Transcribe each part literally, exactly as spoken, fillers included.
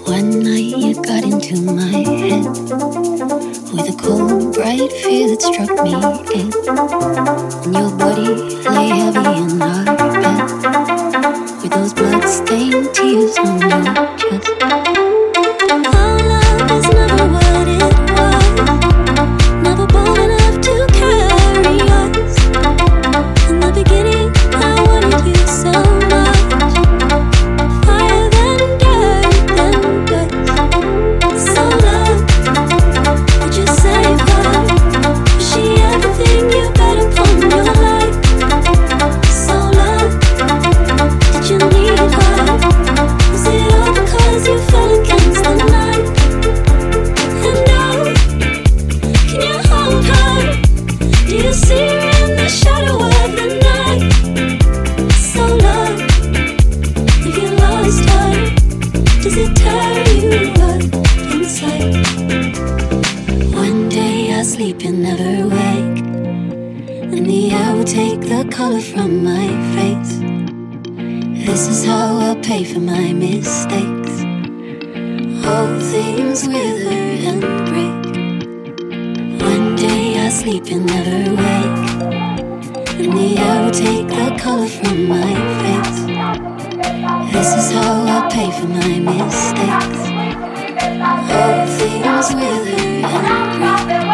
One night you got into my head with a cold, bright fear that struck me in. And your body lay heavy in our bed with those blood-stained tears on your chest. Our love is never what it was, never bold enough to carry us. In the beginning, I wanted you so much. Fire then dirt then dust. So love, did you save her? Was she everything you bet upon your life? So love, did you need her? Was it all because you fell against the night? And now, can you hold her? Do you see her in the shadow of the night? So love, if you lost her, does it tear you up inside? One day I sleep and never wake, and the air will take the color from my face. This is how I pay for my mistakes. All things wither and break. One day I sleep and never wake, and the air will take the color from my face. This is how I pay for my mistakes. All things wither and break.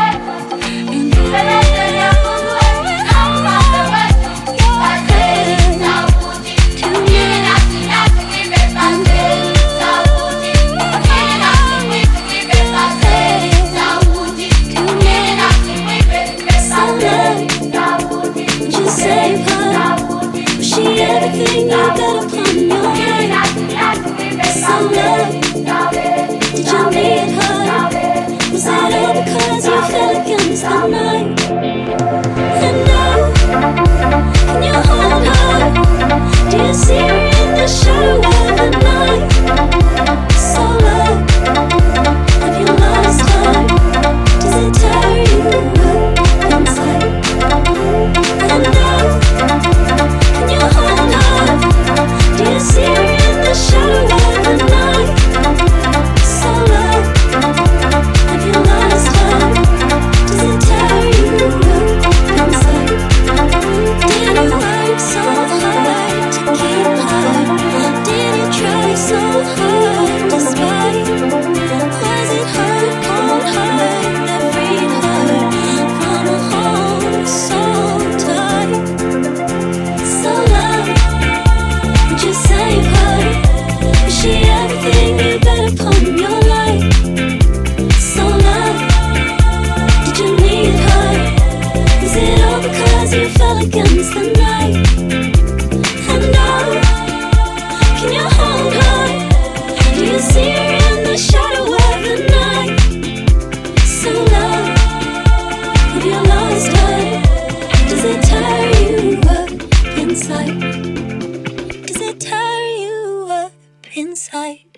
Everything you got upon your life. So love, did you need her? Was it all because you fell against the night? And now, can you hold her? Do you see her in the shadow of the night? So love, have you lost her? Does it tear you up inside? And now, can you hold her? Do you see her in the shadow of the night? So love, have you lost her? Does it tear you up inside? Did you work so hard to keep her? Did you try so hard to spite? Was it her cold heart that freed her from a home so tight? So love, would you save her? Was she everything you bet upon your life? So love, did you need her? Was it all because you fell against the night? And now, can you hold her? Do you see her in the shadow of the night? So love, have you lost her? Does it tear you up inside? Does it tear you up inside?